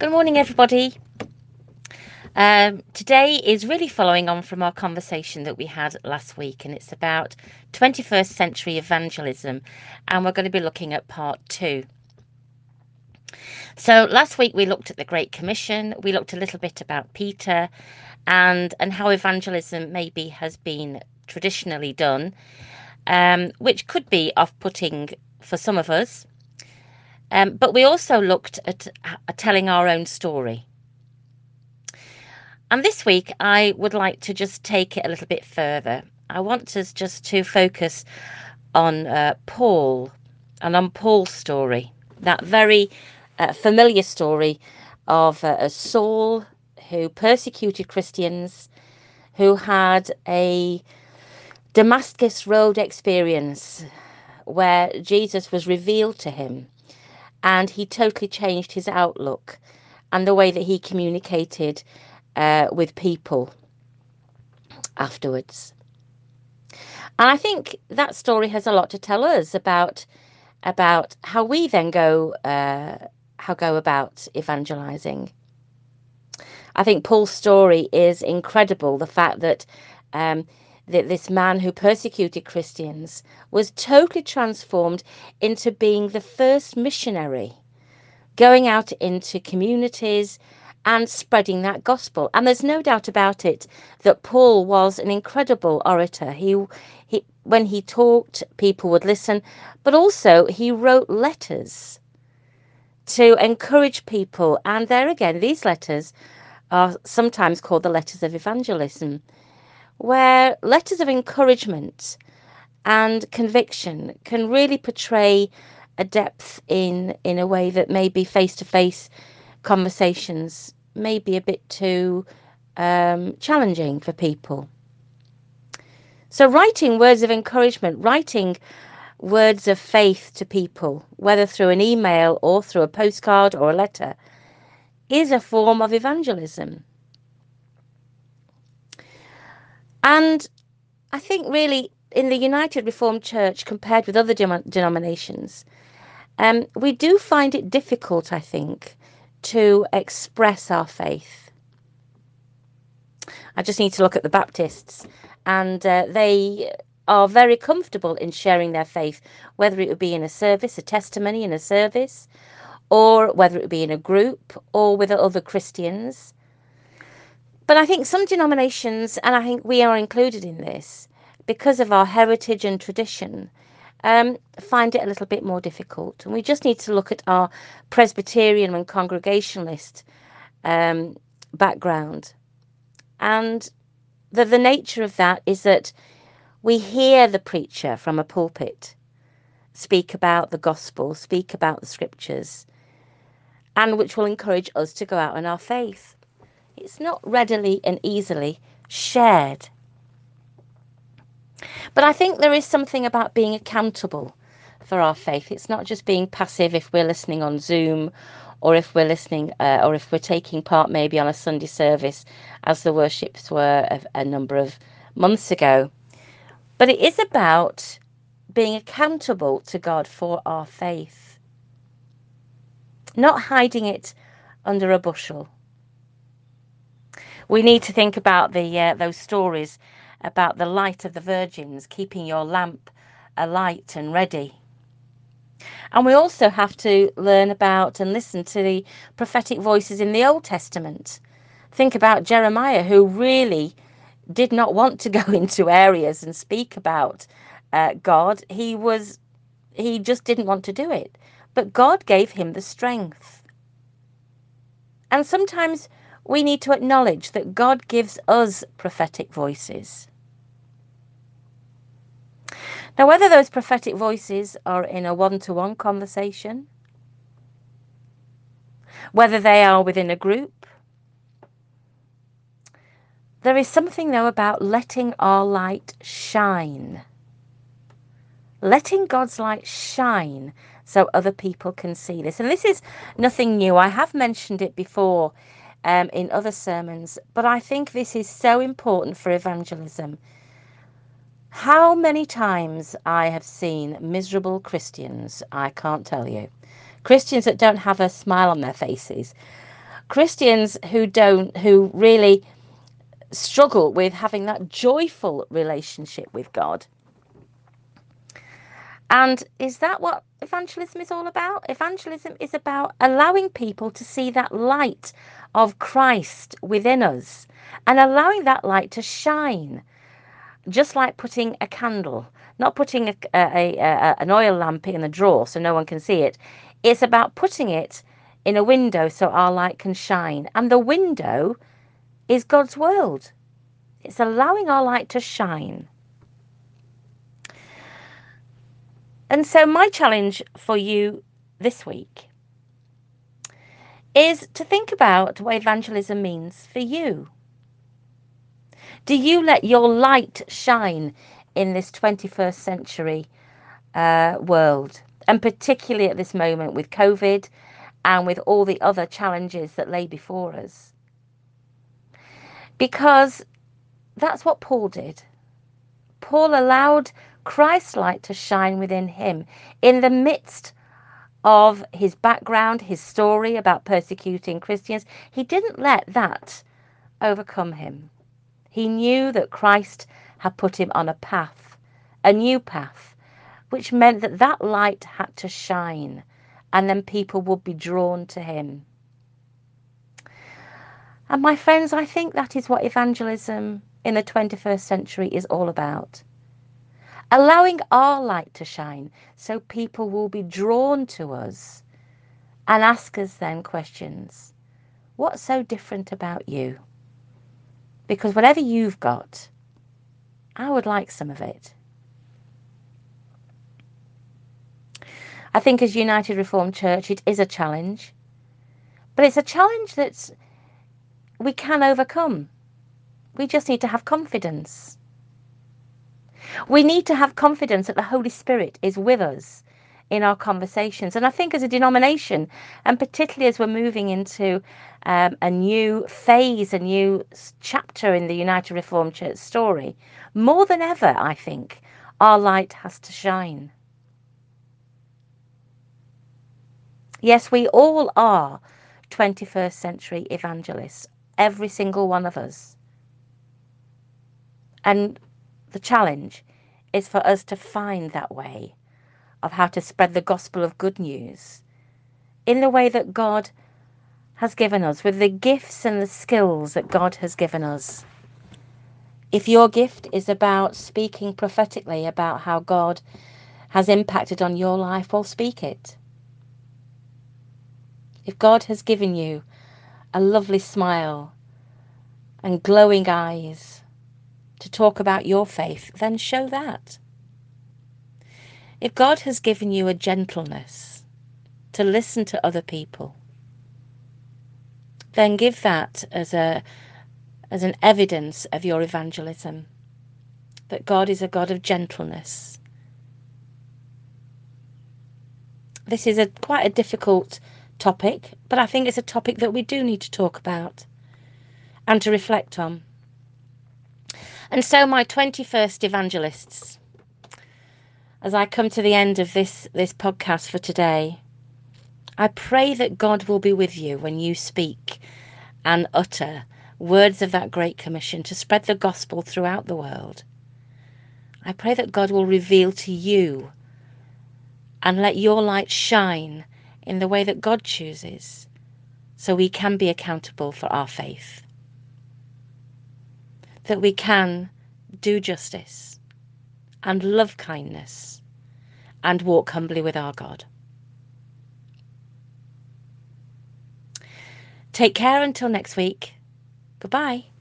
Good morning, everybody. Today is really following on from our conversation that we had last week, and it's about 21st century evangelism, and we're going to be looking at part two. So, last week we looked at the Great Commission, we looked a little bit about Peter and how evangelism maybe has been traditionally done, which could be off putting for some of us. But we also looked at telling our own story. And this week, I would like to just take it a little bit further. I want us just to focus on Paul and on Paul's story, that very familiar story of a Saul who persecuted Christians, who had a Damascus Road experience where Jesus was revealed to him and he totally changed his outlook and the way that he communicated with people afterwards. And I think that story has a lot to tell us about how we then go about evangelizing. I think Paul's story is incredible. The fact that that this man who persecuted Christians was totally transformed into being the first missionary, going out into communities and spreading that gospel. And there's no doubt about it that Paul was an incredible orator. He when he talked, people would listen, but also he wrote letters to encourage people. And there again, these letters are sometimes called the letters of evangelism, where letters of encouragement and conviction can really portray a depth in a way that maybe face-to-face conversations may be a bit too challenging for people. So writing words of encouragement, writing words of faith to people, whether through an email or through a postcard or a letter, is a form of evangelism. And I think really in the United Reformed Church, compared with other denominations, we do find it difficult, I think, to express our faith. I just need to look at the Baptists, and they are very comfortable in sharing their faith, whether it would be in a service, a testimony in a service, or whether it would be in a group or with other Christians. But I think some denominations, and I think we are included in this, because of our heritage and tradition, find it a little bit more difficult. And we just need to look at our Presbyterian and Congregationalist background. And the nature of that is that we hear the preacher from a pulpit speak about the gospel, speak about the scriptures, and which will encourage us to go out in our faith. It's not readily and easily shared. But I think there is something about being accountable for our faith. It's not just being passive if we're listening on Zoom or if we're listening or if we're taking part maybe on a Sunday service as the worships were a number of months ago. But it is about being accountable to God for our faith, not hiding it under a bushel. We need to think about those stories about the light of the virgins, keeping your lamp alight and ready. And we also have to learn about and listen to the prophetic voices in the Old Testament. Think about Jeremiah, who really did not want to go into areas and speak about God. He just didn't want to do it. But God gave him the strength. And sometimes we need to acknowledge that God gives us prophetic voices. Now, whether those prophetic voices are in a one-to-one conversation, whether they are within a group, there is something, though, about letting our light shine. Letting God's light shine so other people can see this. And this is nothing new. I have mentioned it before in other sermons, but I think this is so important for evangelism. How many times I have seen miserable Christians, I can't tell you. Christians that don't have a smile on their faces, Christians who really struggle with having that joyful relationship with God. And is that what evangelism is all about? Evangelism is about allowing people to see that light of Christ within us and allowing that light to shine, just like putting a candle, not putting an oil lamp in a drawer so no one can see it. It's about putting it in a window so our light can shine. And the window is God's world. It's allowing our light to shine. And so my challenge for you this week is to think about what evangelism means for you. Do you let your light shine in this 21st century world? And particularly at this moment with COVID and with all the other challenges that lay before us. Because that's what Paul did. Paul allowed Christ's light to shine within him in the midst of his background, his story about persecuting Christians. He didn't let that overcome him. He knew that Christ had put him on a path, a new path, which meant that that light had to shine, and then people would be drawn to him. And my friends, I think that is what evangelism in the 21st century is all about. Allowing our light to shine so people will be drawn to us and ask us then questions. What's so different about you? Because whatever you've got, I would like some of it. I think as United Reformed Church, it is a challenge, but it's a challenge that we can overcome. We just need to have confidence. We need to have confidence that the Holy Spirit is with us in our conversations. And I think as a denomination, and particularly as we're moving into a new phase, a new chapter in the United Reformed Church story, more than ever, I think, our light has to shine. Yes, we all are 21st century evangelists, every single one of us. And the challenge is for us to find that way of how to spread the gospel of good news in the way that God has given us, with the gifts and the skills that God has given us. If your gift is about speaking prophetically about how God has impacted on your life, well, speak it. If God has given you a lovely smile and glowing eyes to talk about your faith, then show that. If God has given you a gentleness to listen to other people, then give that as an evidence of your evangelism, that God is a God of gentleness. This is quite a difficult topic, but I think it's a topic that we do need to talk about and to reflect on. And so my 21st evangelists, as I come to the end of this podcast for today, I pray that God will be with you when you speak and utter words of that Great Commission to spread the gospel throughout the world. I pray that God will reveal to you and let your light shine in the way that God chooses, so we can be accountable for our faith, that we can do justice and love kindness and walk humbly with our God. Take care until next week. Goodbye.